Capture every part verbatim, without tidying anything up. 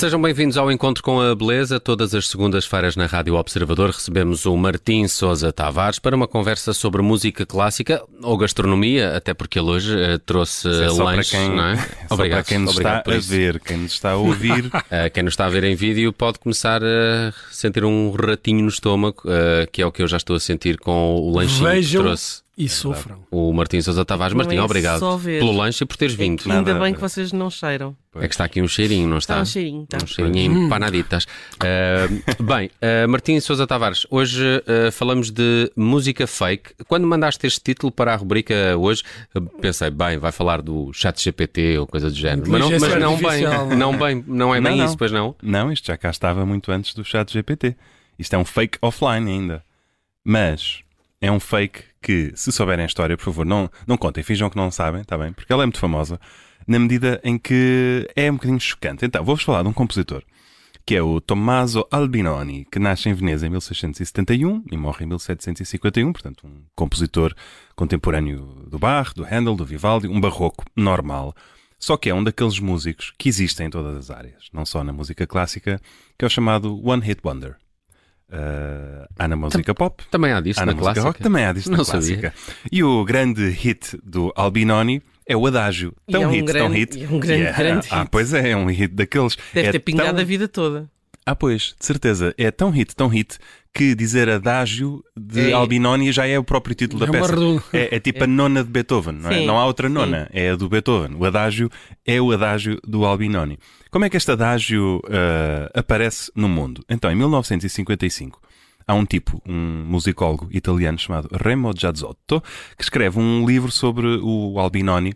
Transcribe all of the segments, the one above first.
Sejam bem-vindos ao Encontro com a Beleza. Todas as segundas-feiras na Rádio Observador recebemos o Martim Sousa Tavares para uma conversa sobre música clássica ou gastronomia, até porque ele hoje uh, trouxe é lanches, quem, não é? é Obrigado, para quem nos está a ver, quem nos está a ouvir. uh, quem nos está a ver em vídeo pode começar a sentir um ratinho no estômago, uh, que é o que eu já estou a sentir com o lanchinho Vejam que trouxe. E sofram. O Martim Sousa Tavares. Martim, é obrigado pelo lanche e por teres vindo. Ainda Nada. bem que vocês não cheiram. É que está aqui um cheirinho, não está? Está um cheirinho, está. Um cheirinho em empanaditas. Uh, bem, uh, Martim Sousa Tavares, hoje uh, falamos de música fake. Quando mandaste este título para a rubrica hoje, uh, pensei, bem, vai falar do chat G P T ou coisa do género. Mas não, mas não bem, não bem, não é bem Não, não. isso, pois não? Não, isto já cá estava muito antes do chat G P T. Isto é um fake offline ainda. Mas é um fake que, se souberem a história, por favor, não, não contem, finjam que não sabem, está bem? Porque ela é muito famosa, na medida em que é um bocadinho chocante. Então, vou-vos falar de um compositor, que é o Tommaso Albinoni, que nasce em Veneza em mil seiscentos e setenta e um e morre em mil setecentos e cinquenta e um, portanto, um compositor contemporâneo do Bach, do Handel, do Vivaldi, um barroco normal. Só que é um daqueles músicos que existem em todas as áreas, não só na música clássica, que é o chamado One Hit Wonder. Uh, há na música pop, Também há disso há na na música clássica. rock, também há disso na Não clássica. E o grande hit do Albinoni é o Adágio. E Tão é um hit, tão grande- hit. e é um grande, Yeah. grande Ah, hit. pois é, é um hit daqueles. Deve é ter pingado tão... a vida toda. Ah, pois, de certeza. É tão hit, tão hit, que dizer Adágio de É. Albinoni já é o próprio título da É uma peça. redunda. É, é tipo a nona de Beethoven, não é? Sim. Não há outra nona, é a do Beethoven. O Adágio é o Adágio do Albinoni. Como é que este Adágio ah, aparece no mundo? Então, em mil novecentos e cinquenta e cinco, há um tipo, um musicólogo italiano chamado Remo Giazzotto, que escreve um livro sobre o Albinoni,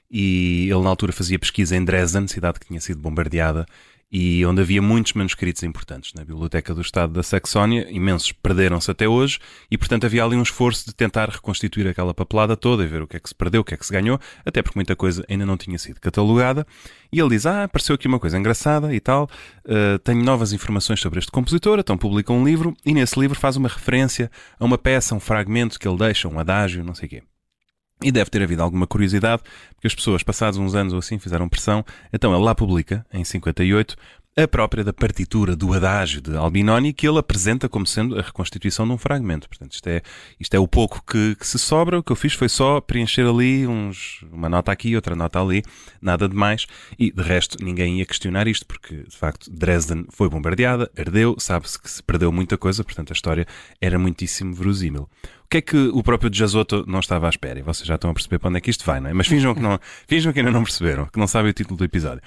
e ele na altura fazia pesquisa em Dresden, cidade que tinha sido bombardeada, e onde havia muitos manuscritos importantes. Na Biblioteca do Estado da Saxónia, imensos perderam-se até hoje, e portanto havia ali um esforço de tentar reconstituir aquela papelada toda e ver o que é que se perdeu, o que é que se ganhou, até porque muita coisa ainda não tinha sido catalogada. E ele diz, ah, apareceu aqui uma coisa engraçada e tal, uh, tenho novas informações sobre este compositor, então publica um livro, e nesse livro faz uma referência a uma peça, um fragmento que ele deixa, um adágio, não sei o quê. E deve ter havido alguma curiosidade, porque as pessoas, passados uns anos ou assim, fizeram pressão. Então ele lá publica, em cinquenta e oito, a própria da partitura do Adágio de Albinoni, que ele apresenta como sendo a reconstituição de um fragmento. Portanto, isto é, isto é o pouco que, que se sobra. O que eu fiz foi só preencher ali uns, uma nota aqui, outra nota ali, nada de mais. E, de resto, ninguém ia questionar isto, porque, de facto, Dresden foi bombardeada, ardeu, sabe-se que se perdeu muita coisa, portanto, a história era muitíssimo verosímil. O que é que o próprio Giazzotto não estava à espera? E vocês já estão a perceber para onde é que isto vai, não é? Mas finjam que, não, finjam que ainda não perceberam, que não sabem o título do episódio.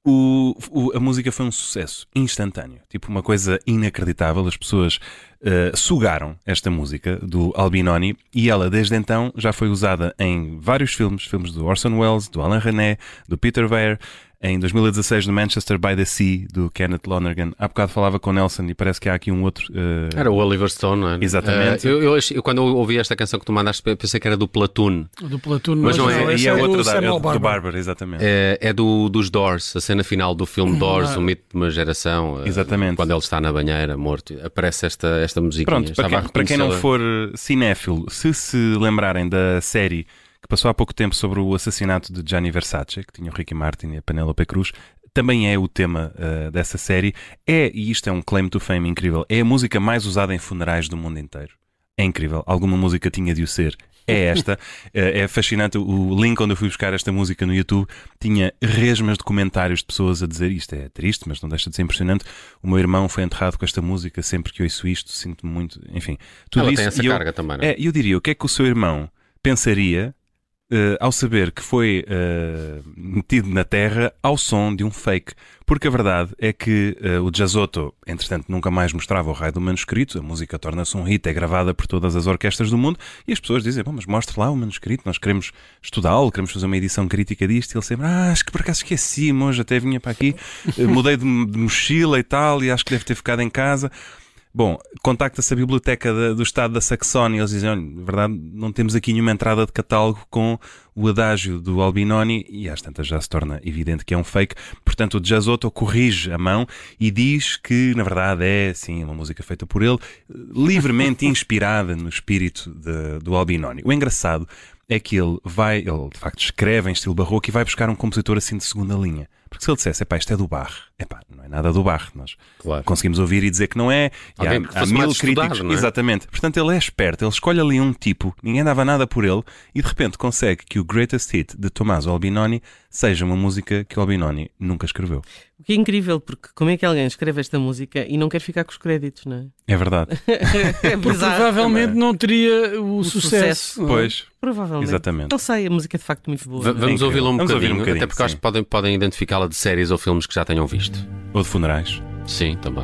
O, o, a música foi um sucesso instantâneo, tipo uma coisa inacreditável. As pessoas uh, sugaram esta música do Albinoni, e ela desde então já foi usada em vários filmes, filmes do Orson Welles, do Alain Resnais, do Peter Weir. Em dois mil e dezasseis, no Manchester by the Sea, do Kenneth Lonergan. Há bocado falava com o Nelson e parece que há aqui um outro... Uh... Era o Oliver Stone, não é? Exatamente. Uh, eu, eu, achei- eu, quando eu ouvi esta canção que tu mandaste, pensei que era do Platoon. Do Platoon, Mas não é- esse E é do outra da, Samuel do Barber. Barber, exatamente. É, é do, dos Doors, a cena final do filme Doors, Ah. o mito de uma geração. uh, Exatamente. Quando ele está na banheira, morto. Aparece esta, esta musiquinha. Pronto, para Estava quem, a para quem não reconhecê-la. for cinéfilo, se se lembrarem da série que passou há pouco tempo sobre o assassinato de Gianni Versace, que tinha o Ricky Martin e a Penélope Cruz, também é o tema uh, dessa série. É, e isto é um claim to fame incrível, é a música mais usada em funerais do mundo inteiro. É incrível. Alguma música tinha de o ser. É esta. É fascinante. O link onde eu fui buscar esta música no YouTube tinha resmas de comentários de pessoas a dizer isto é triste, mas não deixa de ser impressionante. O meu irmão foi enterrado com esta música. Sempre que ouço isto, sinto-me muito... Enfim, tudo Ela isso. tem essa E eu, carga também, não é? é, eu diria, o que é que o seu irmão pensaria Uh, ao saber que foi uh, metido na terra ao som de um fake? Porque a verdade é que uh, o Giazzotto, entretanto, nunca mais mostrava o raio do manuscrito. A música torna-se um hit, é gravada por todas as orquestras do mundo, e as pessoas dizem, bom, mas mostre lá o manuscrito, nós queremos estudá-lo, queremos fazer uma edição crítica disto. E ele sempre, ah, acho que por acaso esqueci-me hoje, até vinha para aqui, uh, mudei de, de mochila e tal, e acho que deve ter ficado em casa. Bom, contacta-se a Biblioteca da, do Estado da Saxónia e eles dizem, olha, na verdade não temos aqui nenhuma entrada de catálogo com o Adágio do Albinoni, e às tantas já se torna evidente que é um fake. Portanto, o Giazzotto corrige a mão e diz que na verdade é, sim, uma música feita por ele, livremente inspirada no espírito de, do Albinoni. O engraçado é que ele vai, ele de facto escreve em estilo barroco e vai buscar um compositor assim de segunda linha, Porque se ele dissesse, epá, isto é do Bach, epá, não é nada do Bach, nós Claro. conseguimos ouvir e dizer que não é, e Alguém que há, há fosse mil mais estudado, críticos, não é? exatamente. Portanto, ele é esperto, ele escolhe ali um tipo, ninguém dava nada por ele, e de repente consegue que o Greatest Hit de Tommaso Albinoni seja uma música que o Albinoni nunca escreveu. O que é incrível, porque como é que alguém escreve esta música e não quer ficar com os créditos, não é? É verdade. É Porque bizarro. provavelmente não teria o, O sucesso. sucesso. não é? Pois, Provavelmente. exatamente. Não sei, a música é de facto muito boa. V- não é? vamos incrível. ouvi-la um Vamos ouvir um bocadinho, bocadinho, até porque acho sim. que podem, podem identificá-la de séries ou filmes que já tenham visto. Ou de funerais. Sim, também.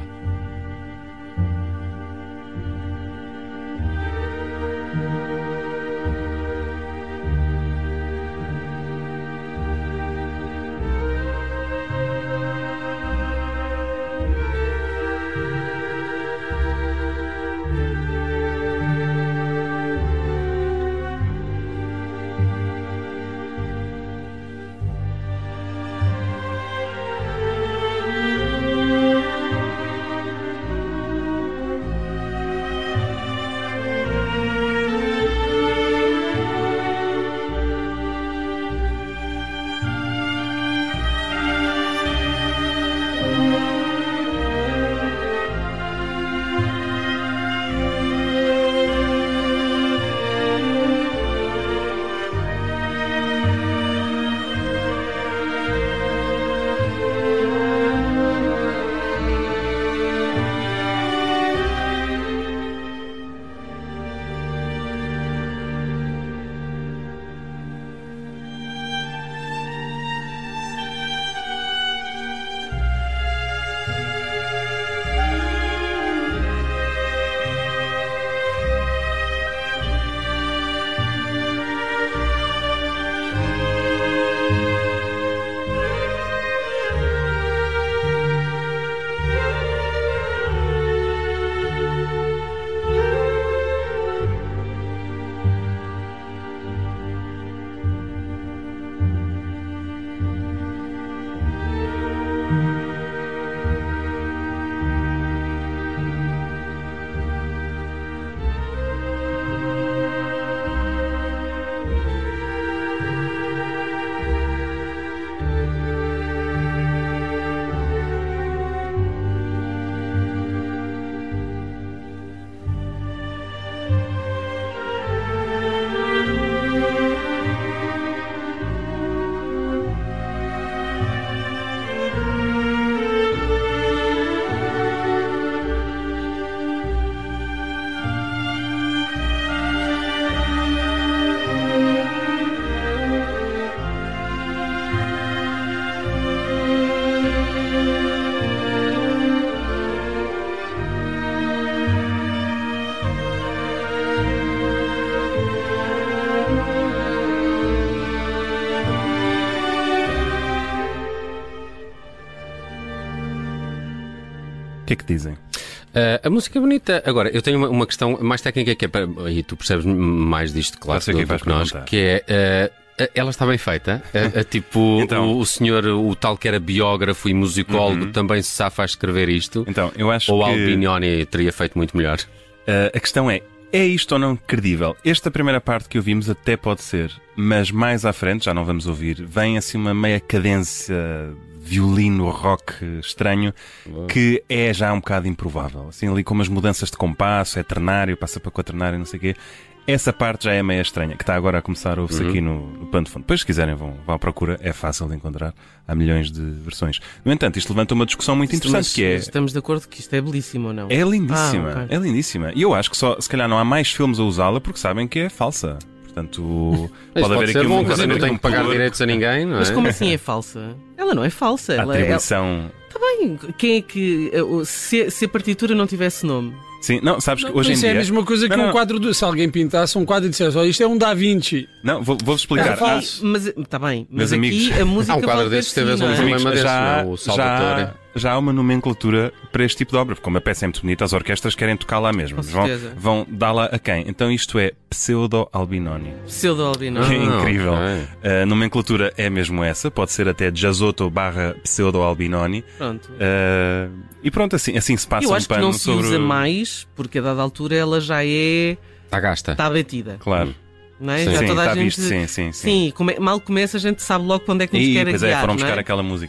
O que é que dizem? Uh, a música é bonita. Agora, eu tenho uma, uma questão mais técnica que é para. E tu percebes mais disto, claro, Já sei o que é que vais do que nós, perguntar. que é. Uh, ela está bem feita. Uh, uh, tipo, Então. o, o senhor, o tal que era biógrafo e musicólogo, também se safa a escrever isto. Então, eu acho Ou que Albinoni teria feito muito melhor. uh, a questão é, é isto ou não credível? Esta primeira parte que ouvimos até pode ser, mas mais à frente, já não vamos ouvir, vem assim uma meia cadência violino, rock estranho, que é já um bocado improvável. Assim, ali com umas mudanças de compasso, é ternário, passa para quaternário, não sei o quê. Essa parte já é meia estranha, que está agora a começar a ouvir-se Uhum. aqui no, no pano de fundo. Depois, se quiserem, vão, vão à procura, é fácil de encontrar. Há milhões de versões. No entanto, isto levanta uma discussão muito interessante, Mas que é... Estamos de acordo que isto é belíssimo ou não? É lindíssima, Ah, ok. é lindíssima. E eu acho que só, se calhar não há mais filmes a usá-la porque sabem que é falsa. Portanto, Mas pode haver ser aqui bom, um, quer dizer, não pode haver tem aqui que pagar pudor. direitos a ninguém, não é? Mas como assim é falsa? Ela não é falsa. A Ela é... atribuição. Está bem, quem é que... Se, se a partitura não tivesse nome... Sim, não, sabes que hoje em Isso dia. é a mesma coisa que Não, um não. quadro do... Se alguém pintasse um quadro e dissesse, olha, isto é um Da Vinci. Não, vou- vou-vos explicar. É falso. Mas está bem, mas Meus aqui amigos. a música Há um quadro vale desses, per si, teve não um é? problema Amigos, desses, já, não, o Salvatore. já, já há uma nomenclatura para este tipo de obra, porque como a peça é muito bonita, as orquestras querem tocar lá mesmo. Com Vão, certeza. vão dar-la a quem? Então isto é Pseudo-Albinoni. Pseudo-albino. Que é Ah, incrível. ok. A nomenclatura é mesmo essa, pode ser até Giasotto barra Pseudo-Albinoni. Pronto. Uh, e pronto, assim, assim se passa Eu um acho que pano não se sobre. usa mais, porque a dada altura ela já é... Está gasta. Está batida. Claro. Não é? Sim. Já Sim, toda a está gente... visto, sim, sim, sim. Sim, come- mal começa a gente sabe logo para onde é que nos E quer pois é, guiar, foram não buscar é? aquela música.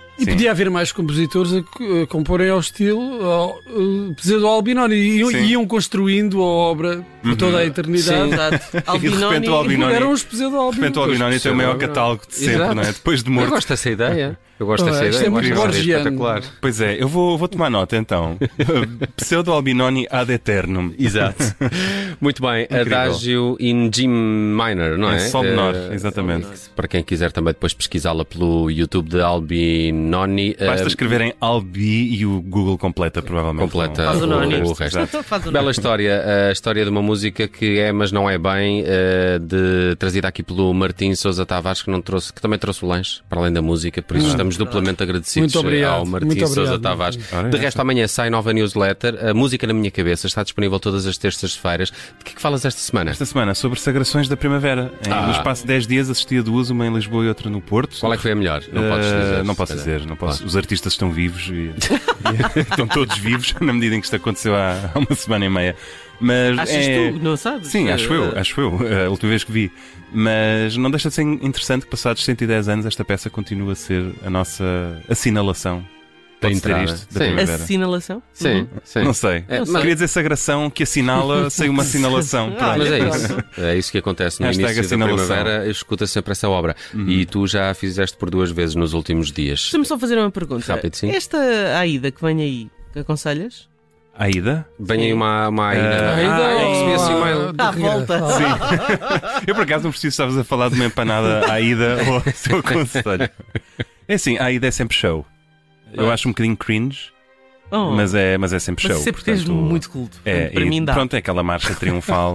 E Sim. podia haver mais compositores a, co- a comporem ao estilo ao, uh, Pseudo Albinoni e iam, Sim. iam construindo a obra por toda a eternidade. Exato. E de repente Albinoni. o Albinoni- Eram os Pseudo De repente o Albinoni. Albinoni tem o maior Albinoni. catálogo de sempre, Exato. não é? Depois de Eu morto. gosto dessa ideia. Eu gosto Ah, dessa isto ideia. é muito Eu acho que borgiano. espetacular. Pois é, eu vou, vou tomar nota então. Pseudo Albinoni ad eternum. Exato. Muito bem. Incrível. Adágio in G minor, não é? É sol menor, Eh, exatamente. Para quem quiser também depois pesquisá-la pelo YouTube de Albinoni. eh, Basta escreverem Albi e o Google completa, provavelmente. Completa Faz o Noni. o resto. Exato. Faz o Bela nome. história, a história de uma música que é, mas não é bem, eh, de, trazida aqui pelo Martim Sousa Tavares, que, não trouxe, que também trouxe o lanche, para além da música, por isso estamos duplamente agradecidos Muito obrigado, ao Martim muito Sousa obrigado. Tavares. Ora, De é resto, amanhã sai nova newsletter, a Música na Minha Cabeça, está disponível todas as terças-feiras. De que é que falas esta semana? Esta semana, sobre Sagrações da Primavera. Em, Ah. No espaço de dez dias assisti a duas, uma em Lisboa e outra no Porto. Qual é que foi a melhor? Não Eh, podes dizer. não se posso calhar. dizer, não posso. Claro. Os artistas estão vivos e, e estão todos vivos na medida em que isto aconteceu há, há uma semana e meia. Mas Achas é... tu? Não sabes? Sim, acho eu, acho eu, a última vez que vi. Mas não deixa de ser interessante que, passados cento e dez anos, esta peça continua a ser a nossa assinalação. Da Pode ser entrada. isto, da Sim. primavera. Assinalação? Sim, Uhum. sim. Não sei. É, Não mas- Queria dizer sagração que assinala sem uma assinalação. Ah, Pronto. Mas é Olha, isso. É isso que acontece no Hashtag início da assinalação. primavera. Escuta sempre essa obra. E tu já fizeste por duas vezes nos últimos dias. Deixa-me só fazer uma pergunta. Rápido, sim. Esta Aida que vem aí, que aconselhas? Aida? Vem aí uma, uma Aida. Ah, Ainda Ah, ao- recebi esse e-mail. do À regresso. volta. Ah, Eu por acaso não preciso estavas a falar de uma empanada Aida ou ao seu aconselho. É assim, a Aida é sempre show. Eu acho um bocadinho cringe, Oh, mas, é, mas é sempre mas show. isso é porque tens portanto, muito culto. É, Para e mim dá. pronto, é aquela marcha triunfal.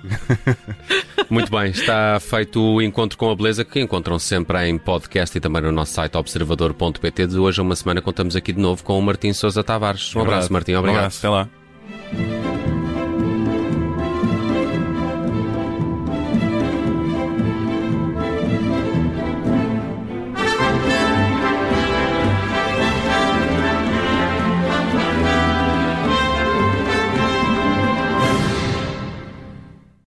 Muito bem, está feito o Encontro com a Beleza, que encontram sempre em podcast e também no nosso site observador ponto pt. De hoje a uma semana contamos aqui de novo com o Martim Sousa Tavares. Um abraço, Martim. Um Obrigado. abraço, até lá.